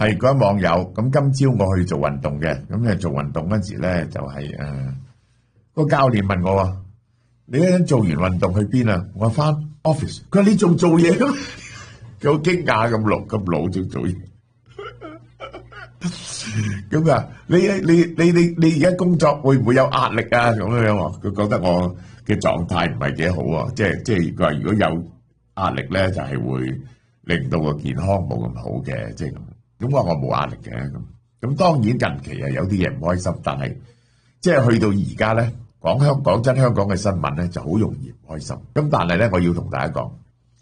係嗰位網友，咁今朝我去做運動嘅，咁做運動嗰時咧就係個教練問我話：你一陣做完運動去邊啊？我話翻 office。佢話你仲做嘢咩？佢好驚訝，咁老仲做嘢。咁啊，你而家工作會唔會有壓力啊？咁樣喎，佢覺得我嘅狀態唔係幾好啊，即係佢話如果有壓力咧，就係會令到個健康冇咁好嘅，即係咁。咁我冇壓力嘅，咁當然近期有啲嘢唔開心，但係即係去到而家咧，講真香港嘅新聞咧就好容易唔開心。咁但係咧，我要同大家講，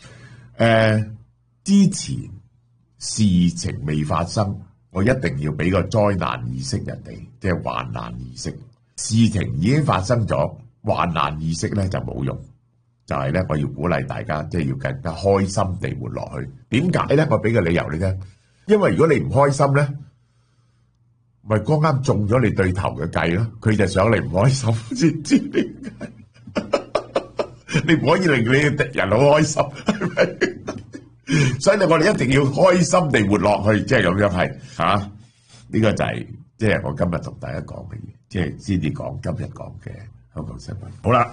之前事情未發生，我一定要俾個災難意識人哋，即係患難意識。事情已經發生咗，患難意識咧就冇用。就係咧，我要鼓勵大家，即係要更加開心地活落去。點解咧？我俾個理由你聽。因為如果你唔開心咧，咪剛啱中咗你對頭嘅計咯，佢就想你唔開心，知點解？你唔可以令你嘅敵人好開心，係咪？所以咧，我哋一定要開心地活落去，即係咁樣係嚇。呢個就係即係我今日同大家講嘅嘢，即係先至講今日講嘅香港新聞。好啦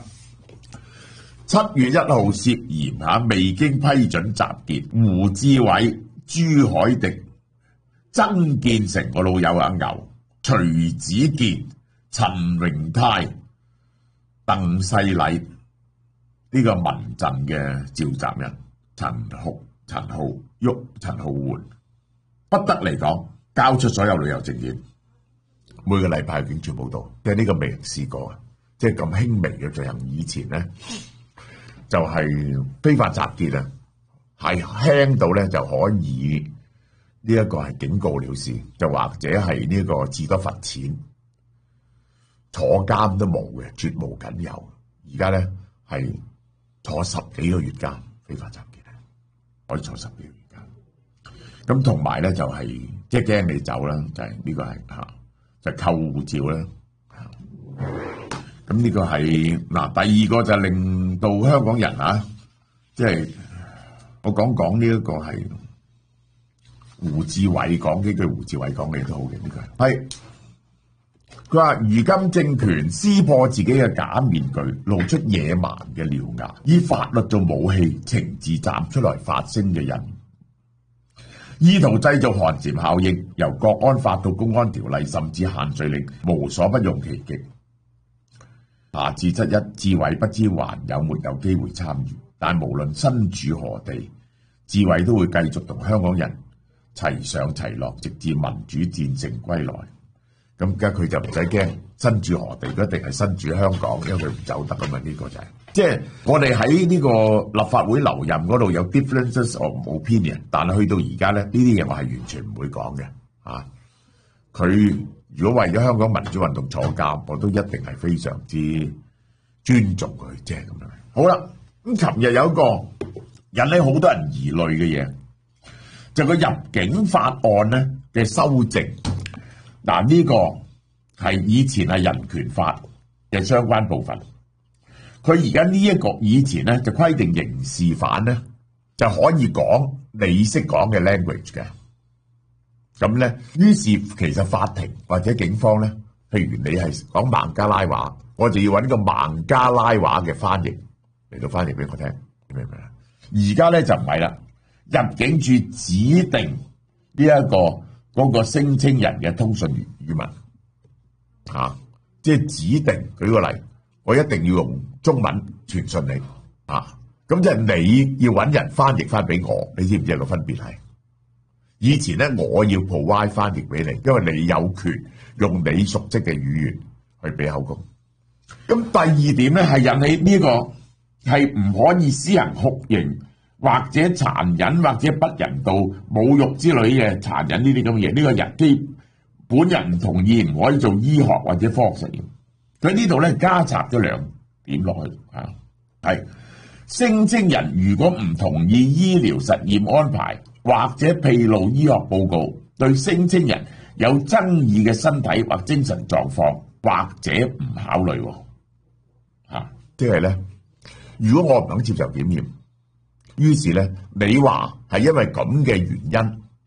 ，7月1號涉嫌未經批准集結，胡志偉、朱凱廸、曾建成個老友牛、徐子健、陳榮泰、鄧世禮呢個民陣嘅召集人陳浩桓不得嚟講，交出所有旅遊證件，每個禮拜警署報到，即係呢個未試過啊！即係咁輕微嘅罪行，以前咧就係非法集結啊，係輕到咧就可以。呢一個係警告了事，就或者係呢個至多罰錢，坐監都冇嘅，絕無僅有。而家咧係坐10幾個月監，非法集結可以坐10幾個月監。咁同埋咧就係即係驚你走啦，就係呢個係就扣護照啦。咁呢個係嗱，第二個就令到香港人即係我講呢一個係。胡志偉講幾句，胡志偉講嘅嘢都好嘅，呢個係佢話：如今政權撕破自己嘅假面具，露出野蠻嘅獠牙，以法律做武器，懲治站出來發聲嘅人，意圖製造寒蟬效應，由國安法到公安條例，甚至限聚令，無所不用其極。下至7·1，志偉不知還有沒有機會參與，但無論身處何地，志偉都會繼續同香港人齊上齊落，直至民主戰勝歸來。咁而家佢就唔使驚身處何地，佢一定係身處香港，因為佢唔走得啊嘛。呢個就係即係我哋喺呢個立法會留任嗰度有 differences of opinion， 但係去到而家咧，呢啲嘢我係完全唔會講嘅。佢如果為咗香港民主運動坐監，我都一定係非常之尊重佢，即係咁樣。好啦，咁琴日有一個引起好多人疑慮嘅嘢。就個入境法案咧嘅修正，嗱呢個係以前係人權法嘅相關部分，佢而家呢一個以前咧就規定刑事犯咧就可以講你識講嘅 language 嘅，咁咧於是其實法庭或者警方咧，譬如你係講孟加拉話，我就要揾個孟加拉話嘅翻譯嚟到翻譯俾我聽，明唔明啊？而家咧就唔係啦。入境處指定呢一個嗰個聲稱人嘅通訊語文，即係指定。舉個例，我一定要用中文傳訊你，咁即係你要揾人翻譯翻俾我，你知唔知個分別係？以前咧我要 provide 翻譯俾你，因為你有權用你熟悉嘅語言去俾口供。咁第二點咧係引起呢個係唔可以施行酷刑，或者殘忍或者不人道、侮辱之類嘅殘忍呢啲咁嘅嘢，呢個人基本人唔同意，唔可以做醫學或者科學實驗。佢呢度咧加插咗2點落去，係聲稱人如果唔同意醫療實驗安排，或者披露醫學報告，對聲稱人有爭議嘅身體或精神狀況，或者唔考慮，即係咧，如果我唔肯接受檢驗。於是咧，你話係因為咁嘅原因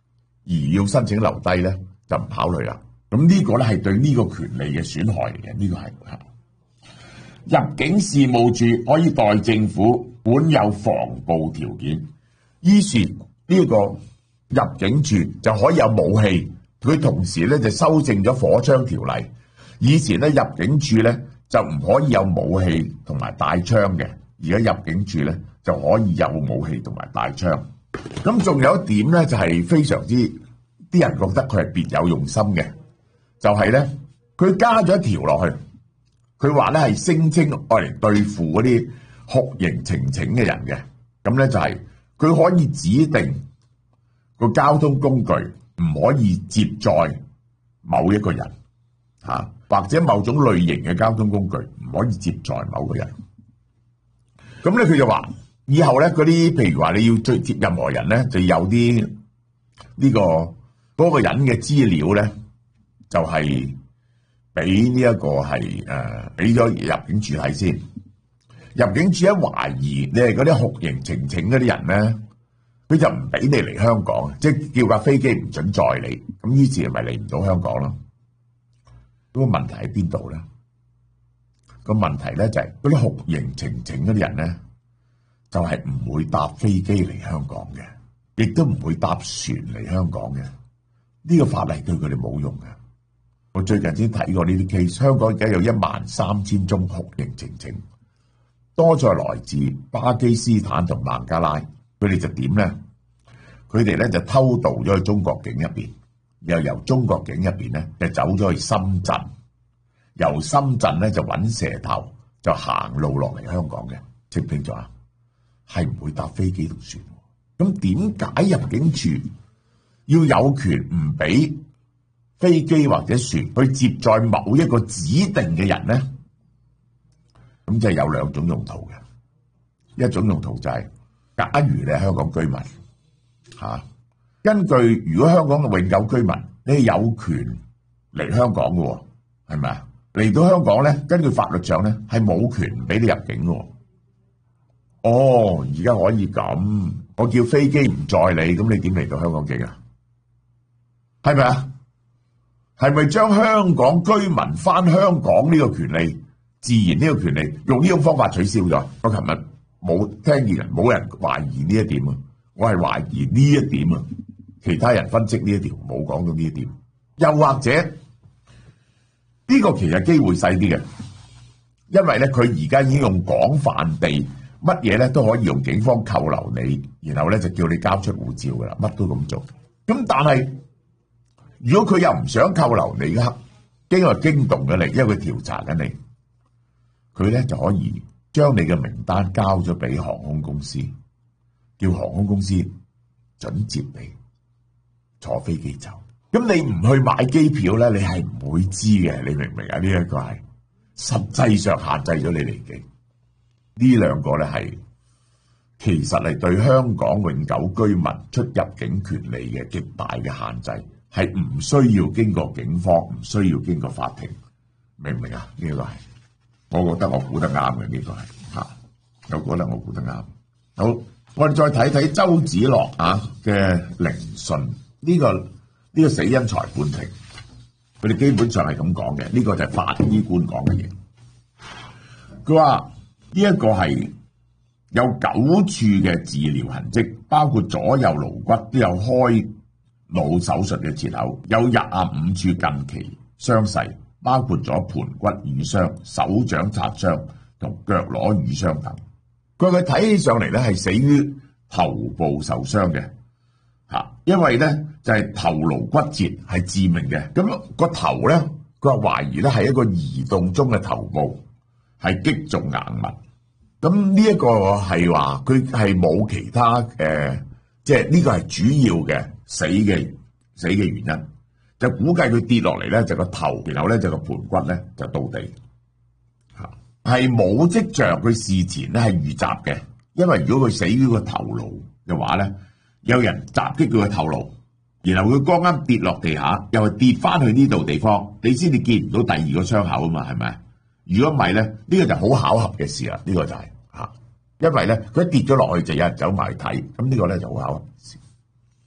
而要申請留低咧，就唔考慮啦。咁呢個咧係對呢個權利嘅損害嚟嘅，呢個係入境事務處可以代政府管有防暴條件，於是呢個入境處就可以有武器。佢同時咧就修正咗火槍條例，以前咧入境處咧就唔可以有武器同埋帶槍嘅，而家入境處咧就可以有武器同埋帶槍。咁仲有一點咧就係非常之啲人覺得佢係別有用心嘅，就係咧佢加咗一條落去，佢話咧係聲稱愛嚟對付嗰啲酷刑呈請嘅人嘅。咁咧就係佢可以指定個交通工具唔可以接載某一個人嚇，或者某種類型嘅交通工具唔可以接載某個人。咁咧佢就話以後咧嗰啲譬如話你要追接任何人咧，就有啲呢個嗰個人嘅資料咧，就係俾呢一個係俾咗入境處睇先。入境處一懷疑你係嗰啲酷刑呈請嗰啲人咧，佢就唔俾你嚟香港，即係叫架飛機唔准載你。咁於是咪嚟唔到香港咯？咁個問題喺邊度咧？個問題咧就係嗰啲酷刑呈請嗰啲人咧，就係唔會搭飛機嚟香港嘅，亦都唔會搭船嚟香港嘅。呢個法例對佢哋冇用嘅。我最近先睇過呢啲 case， 香港而家有13000宗酷刑呈請，多在來自巴基斯坦同孟加拉。佢哋就點咧？佢哋咧就偷渡咗去中國境入邊，又由中國境入邊咧就走咗去深圳，由深圳咧就揾蛇頭，就行路落嚟香港嘅。清唔清楚啊？係唔會搭飛機同船。咁點解入境處要有權唔俾飛機或者船去接載某一個指定嘅人咧？咁就係有兩種用途嘅。一種用途就係，假如你係香港居民嚇，根據如果香港嘅永久居民，你係有權嚟香港嘅喎，係咪啊？嚟到香港咧，根據法律上咧係冇權唔俾你入境嘅喎。哦，而家可以咁，我叫飛機唔載你，咁你點嚟到香港境啊？係咪啊？係咪將香港居民返香港呢個權利，自然呢個權利，用呢種方法取消咗？我琴日冇聽見人，冇人懷疑呢一點啊！我係懷疑呢一點啊！其他人分析呢一條冇講到呢一點，又或者呢個其實機會細啲嘅，因為咧佢而家已經用廣泛地乜嘢咧都可以用警方扣留你，然後咧就叫你交出護照噶啦，乜都咁做。咁但係如果佢又唔想扣留你嘅，因為驚動咗你，因為佢調查緊你，佢咧就可以將你嘅名單交咗俾航空公司，叫航空公司准接你坐飛機走。咁你唔去買機票咧，你係唔會知嘅，你明唔明啊？呢一個係實際上限制咗你離境。呢兩個咧係其實係對香港永久居民出入境權利嘅極大嘅限制，係唔需要經過警方，唔需要經過法庭，明唔明啊？呢個係我覺得我估得啱嘅，呢個係嚇，我覺得我估得啱。好，我哋再睇睇周梓樂嘅聆訊，呢個死因裁判庭，佢哋基本上係咁講嘅，呢個就係法醫官講嘅嘢。佢話呢一個係有9處嘅治療痕跡，包括左右顱骨都有開腦手術嘅切口，有25處近期傷勢，包括咗盤骨瘀傷、手掌擦傷同腳踝瘀傷等。佢睇起上嚟咧係死於頭部受傷嘅嚇，因為咧就係頭顱骨折係致命嘅。咁個頭咧，佢話懷疑咧係一個移動中嘅頭部係擊中硬物。咁呢一個係話佢係冇其他即係呢個係主要嘅死嘅原因，就估計佢跌落嚟咧就個頭，然後咧就個盤骨咧就到地嚇，係冇跡象佢事前咧係遇襲嘅，因為如果佢死於個頭顱嘅話咧，有人襲擊佢個頭顱，然後佢剛啱跌落地下，又係跌翻去呢度地方，你先至見唔到第二個傷口啊嘛，係咪？如果唔係咧，呢個就好巧合嘅事啦，呢個就係嚇，因為咧佢一跌咗落去就有人走埋睇，咁呢個咧就好巧合嘅事。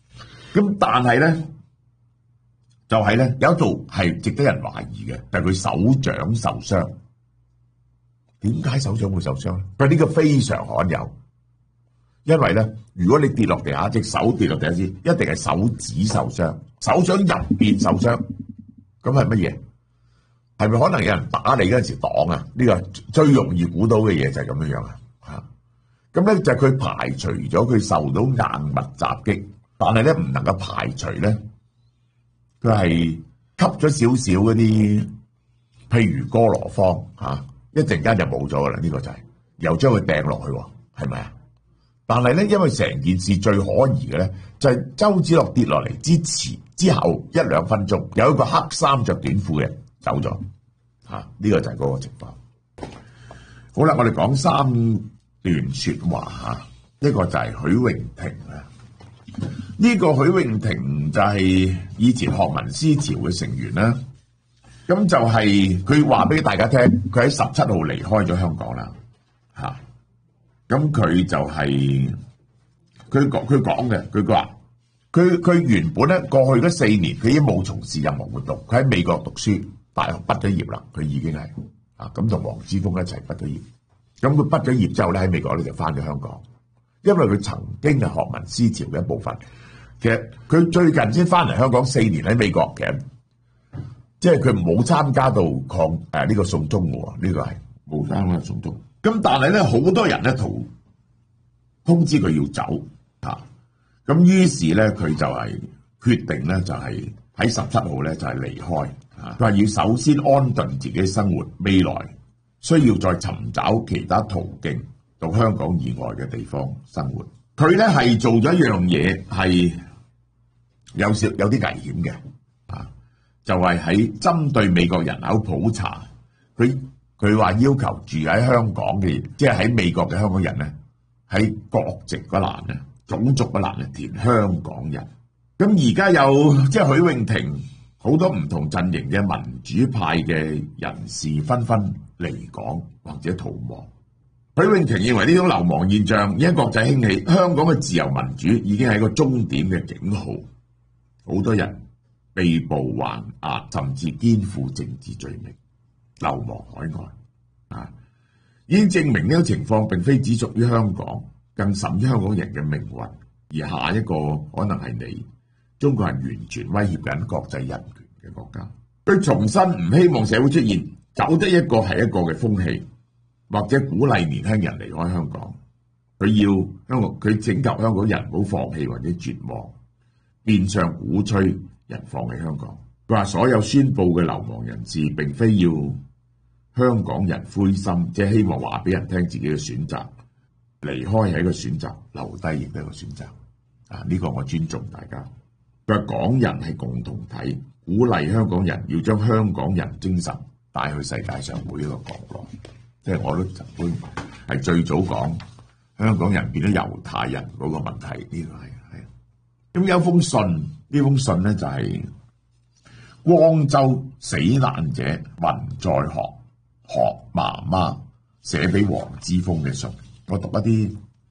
咁但係咧，就係咧有一度係值得人懷疑嘅，就係佢手掌受傷。點解手掌會受傷咧？佢呢個非常罕有，因為咧，如果你跌落地下，隻手跌落地下先，一定係手指受傷，手掌入邊受傷。咁係乜嘢？係咪可能有人打你嗰陣時擋啊？呢個最容易估到嘅嘢就係咁樣樣啊！嚇，咁咧就係佢排除咗佢受到硬物襲擊，但係咧唔能夠排除咧，佢係吸咗少少嗰啲，譬如哥羅芳嚇，一陣間就冇咗噶啦。呢個就係又將佢掟落去，係咪啊？但係咧，因為成件事最可疑嘅咧，就係周梓樂跌落嚟之後1、2分鐘，有一個黑衫着短褲嘅人走咗，呢個就係嗰個情況。好啦，我哋講3段說話嚇，一個就係許穎婷啊，呢個許穎婷就係以前學民思潮嘅成員啦。咁就係佢話俾大家聽，佢喺17號離開咗香港啦，嚇。咁佢就係佢講嘅，佢話佢原本咧過去嗰4年，佢已經冇從事任何活動，佢喺美國讀書，大學畢咗業啦，佢已經係咁同黃之鋒一齊畢咗業。咁佢畢咗業之後咧喺美國咧就翻咗香港，因為佢曾經係學民思潮嘅一部分。其實佢最近先翻嚟香港4年喺美國嘅。即係佢冇參加到呢個送中喎，呢個係冇參加送中。咁但係咧，好多人咧通知佢要走嚇，咁於是咧佢就係決定咧就係喺17號咧就係離開嚇。佢話要首先安頓自己生活，未來需要再尋找其他途徑到香港以外嘅地方生活。佢咧係做咗一樣嘢係有啲危險嘅。就係喺針對美國人口普查，佢話要求住喺香港嘅，即係喺美國嘅香港人咧，喺國籍嗰欄咧、種族嗰欄咧填香港人。咁而家有即係許穎婷好多唔同陣營嘅民主派嘅人士紛紛離港或者逃亡。許穎婷認為呢種流亡現象因國際興起，香港嘅自由民主已經係一個終點嘅警號。好多人被捕還押，甚至肩負政治罪名，流亡海外已經證明呢個情況並非只屬於香港，更甚於香港人嘅命運。而下一個可能係你，中國係完全威脅緊國際人權嘅國家。佢重申唔希望社會出現走得一個係一個嘅風氣，或者鼓勵年輕人離開香港。佢請求香港人唔好放棄或者絕望，變相鼓吹人放棄香港。佢話所有宣佈嘅流亡人士並非要香港人灰心，即係希望話俾人聽自己嘅選擇，離開係一個選擇，留低亦都係一個選擇。呢個我尊重大家。佢話港人係共同體，鼓勵香港人要將香港人精神帶去世界上每一個角落。即係我都曾經係最早講香港人變咗猶太人嗰個問題，呢個係。咁有封信，呢封信咧就係光州死難者文在學媽媽寫俾黃之鋒嘅信，我讀一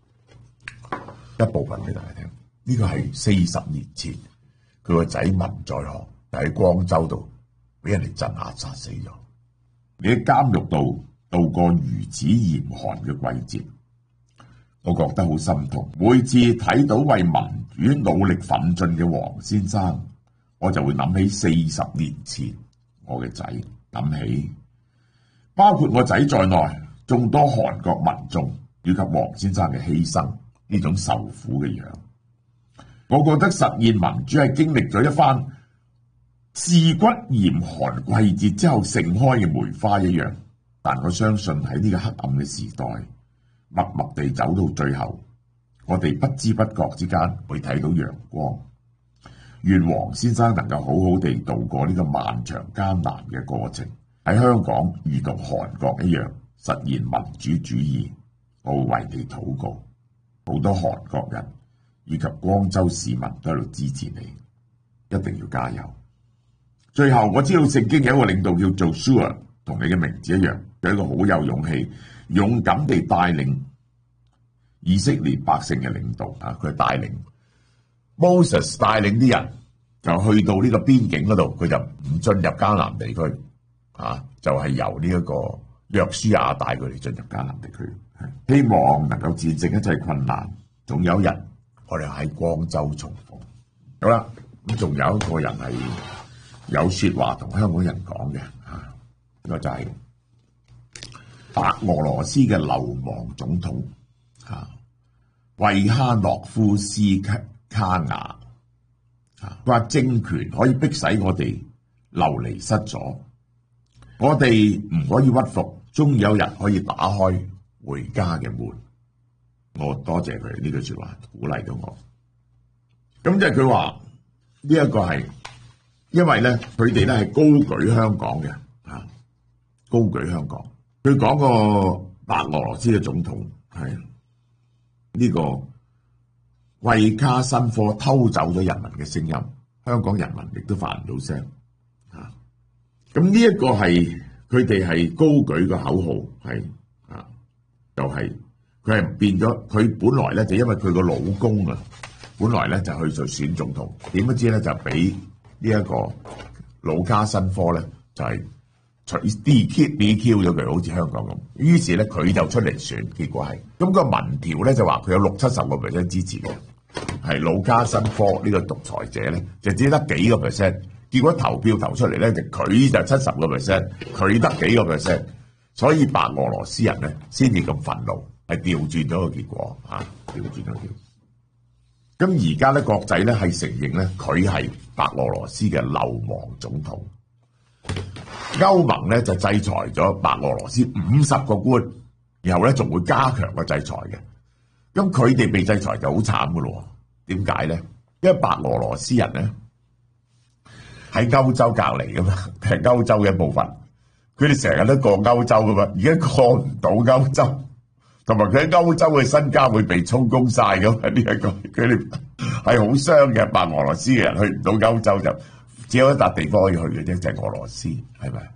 部分俾大家聽。呢個係40年前佢個仔文在學喺光州度俾人哋鎮壓殺死咗。你喺監獄度度過如此嚴寒嘅季節，我覺得好心痛。每次睇到為民主努力奮進嘅黃先生，我就會諗起40年前我嘅仔，諗起包括我仔在內眾多韓國民眾以及黃先生嘅犧牲，呢種受苦嘅樣。我覺得實現民主係經歷咗一番刺骨嚴寒季節之後盛開嘅梅花一樣，但我相信喺呢個黑暗嘅時代，默默地走到最後，我哋不知不覺之間會睇到陽光。願黃先生能夠好好地度過呢個漫長艱難嘅過程，喺香港如同韓國一樣實現民主主義。我會為你禱告，好多韓國人以及光州市民都喺度支持你，一定要加油。最後我知道聖經有一個領導叫做 Joshua， 同你嘅名字一樣，佢係一個好有勇氣、勇敢地帶領以色列百姓嘅領導。佢係帶領 Moses 帶領啲人就去到呢個邊境嗰度，佢就唔進入迦南地區，就係由呢一個約書亞帶佢哋進入迦南地區，希望能夠戰勝一切困難。總有一日我哋喺光州重逢。好啦，咁仲有一個人係有說話同香港人講嘅，呢個就係白俄羅斯嘅流亡總統維哈諾夫斯卡亞，佢話政權可以迫使我哋流離失所，我哋唔可以屈服，終有日可以打開回家嘅門。我多謝佢呢句說話，鼓勵到我。咁即係佢話呢一個係因為咧，佢哋咧係高舉香港嘅，高舉香港。佢講個白俄羅斯嘅總統係呢個維卡申科偷走咗人民嘅聲音，香港人民亦都發唔到聲。咁呢一個係佢哋係高舉個口號，係就係佢係變咗。佢本來咧就因為佢個老公本來咧就去做選總統，點不知咧就俾呢一個盧卡申科咧就係DQ 咗佢，好似香港咁。於是咧佢就出嚟選，結果係咁個民調咧就話佢有60-70% 支持嘅，係盧卡申科呢個獨裁者咧就只得幾個 percent。結果投票投出嚟咧就佢就70%，佢得幾個 percent，所以白俄羅斯人咧先至咁憤怒，係調轉咗個結果調轉咗。咁而家咧國際咧係承認咧佢係白俄羅斯嘅流亡總統。歐盟咧就制裁咗白俄羅斯50個官，然後咧仲會加強個制裁嘅。咁佢哋被制裁就好慘噶咯。點解咧？因為白俄羅斯人咧喺歐洲隔離噶嘛，係歐洲嘅一部分。佢哋成日都過歐洲噶嘛，而家過唔到歐洲。同埋佢喺歐洲嘅身家會被充公晒咁啊！呢一個佢哋係好傷嘅。白俄羅斯嘅人去唔到歐洲就只有一笪地方可以去嘅啫，就係俄羅斯，係咪？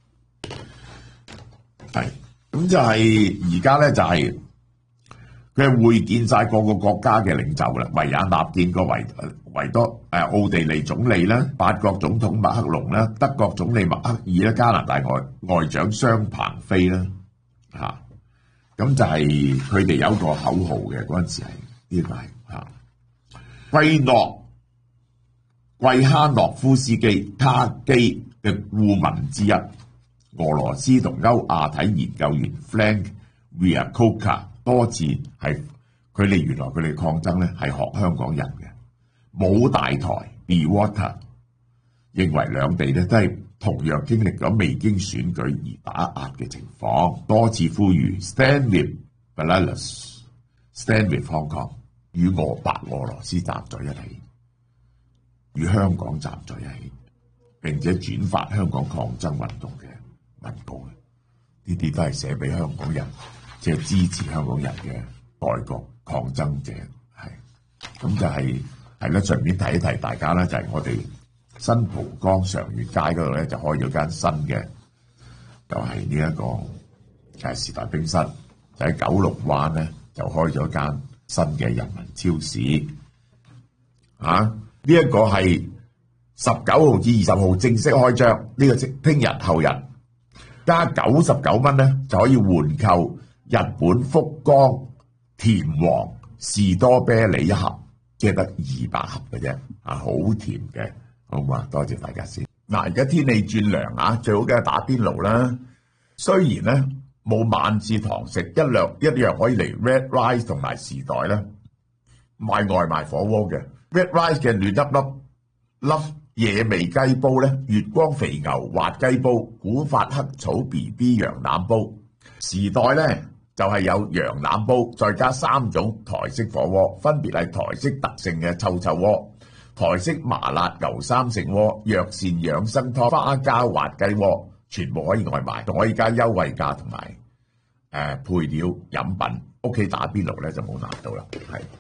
係咁就係而家咧就係佢係會見晒各個國家嘅領袖啦。維也納見過奧地利總理啦，法國總統馬克龍啦，德國總理默克爾啦，加拿大外長商彭飛啦，咁就係佢哋有一個口號嘅。嗰陣時係呢個係維哈諾夫斯卡基嘅顧問之一，俄羅斯同歐亞體研究員 Frank Viacoka 多次係佢哋原來佢哋抗爭咧係學香港人嘅。冇大台 Be Water 認為兩地咧都係同樣經歷咗未經選舉而打壓嘅情況，多次呼籲 Stand with Belarus, Stand with Hong Kong， 與白俄羅斯站在一起，與香港站在一起，並且轉發香港抗爭運動嘅文告。呢啲都係寫俾香港人，即係支持香港人嘅外國抗爭者。咁就係啦，順便提一提大家啦，就係我哋新蒲崗常悅街嗰度咧就開咗間新嘅，就係呢一個就係時代冰室，就喺九龍灣咧就開咗間新嘅人民超市。呢一個係19號至20號正式開張，呢個聽日後日加99蚊咧就可以換購日本福岡甜黃士多啤梨一盒，即係得200盒嘅啫，好甜嘅。好嘛，多謝大家先。而家天氣轉涼最好嘅係打邊爐啦。雖然咧冇晚市堂食，一樣可以嚟 Red Rice 同埋時代咧買外賣火鍋嘅。Red Rice 嘅嫩粒野味雞煲咧，月光肥牛滑雞煲，古法黑草 BB 羊腩煲。時代咧就係有羊腩煲，再加3種台式火鍋，分別係台式特性嘅臭臭鍋、台式麻辣牛三成鍋、藥膳養生湯、花膠滑雞鍋，全部可以外賣，仲可以加優惠價同埋配料飲品。屋企打邊爐咧就冇難度啦，係。